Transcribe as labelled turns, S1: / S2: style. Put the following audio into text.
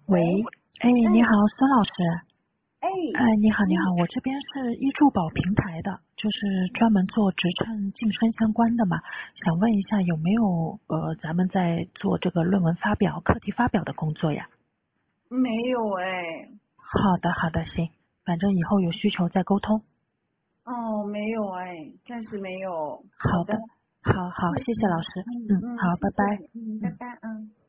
S1: 喂，哎，你好，
S2: 哎
S1: 孙老师。
S2: 哎，
S1: 哎，你好，你好，我这边是易助宝平台的，就是专门做职称晋升相关的嘛，想问一下有没有咱们在做这个论文发表、课题发表的工作呀？
S2: 没有哎。
S1: 好的，好的，行，反正以后有需求再沟通。
S2: 哦，没有哎，暂时没有。好的。
S1: 好的，好好，
S2: 谢谢你。
S1: 谢谢老师。嗯，好，
S2: 谢
S1: 拜拜。
S2: 谢你。拜
S1: 嗯。
S2: 拜。